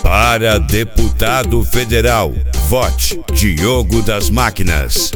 Para deputado federal, vote Diogo das Máquinas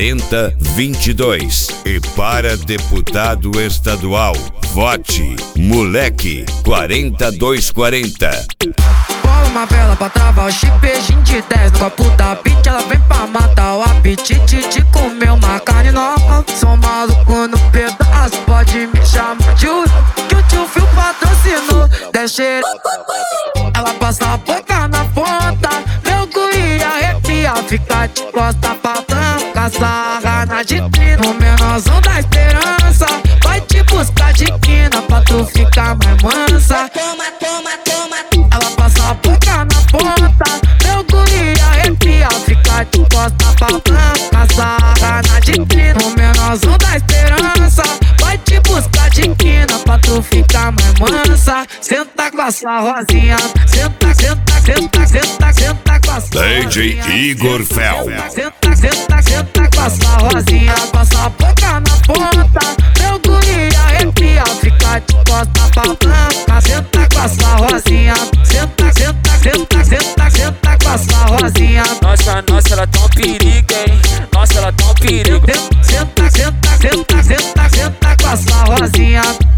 4022. E para deputado estadual, vote Moleque 4240. Bola uma vela pra travar o chip, beijinho de 10 no copo da pitch. Ela vem pra matar o apetite de comer uma carne nova. Sou maluco no pedaço, pode me chamar de Uri, que o tio Fio patrocinou. Deixa ela passa a boca na ponta, meu guri arrepia, fica de costa pra branca, sarra na vitrine. O menorzão da esperança vai te buscar de quina pra tu ficar mais mansa. Ela passa a boca na ponta, meu guri arrepia, fica de costa pra branca, sarra na vitrine. O menorzão da esperança vai te buscar de quina pra tu ficar mais mansa. Senta com a sua rosinha, senta, senta, senta, senta, senta com a sua DJ Igor Fel. Senta, senta, senta com a sua rosinha, passa a boca na ponta, meu guri arrepia, fica de costa pra branca. Senta com a sua rosinha, senta, senta, senta, senta, senta com a sua rosinha. Nossa, nossa, ela tá um perigo, hein? Nossa, ela tá um perigo. Senta, senta, senta, senta, senta com a sua rosinha.